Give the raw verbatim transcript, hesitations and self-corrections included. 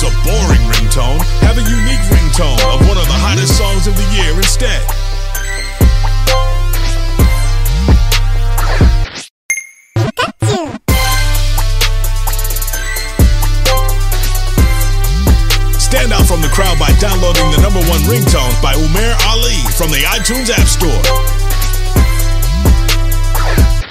a boring ringtone, have a unique ringtone of one of the hottest songs of the year instead. Stand out from the crowd by downloading the number one ringtone by Umair Ali from the iTunes App Store.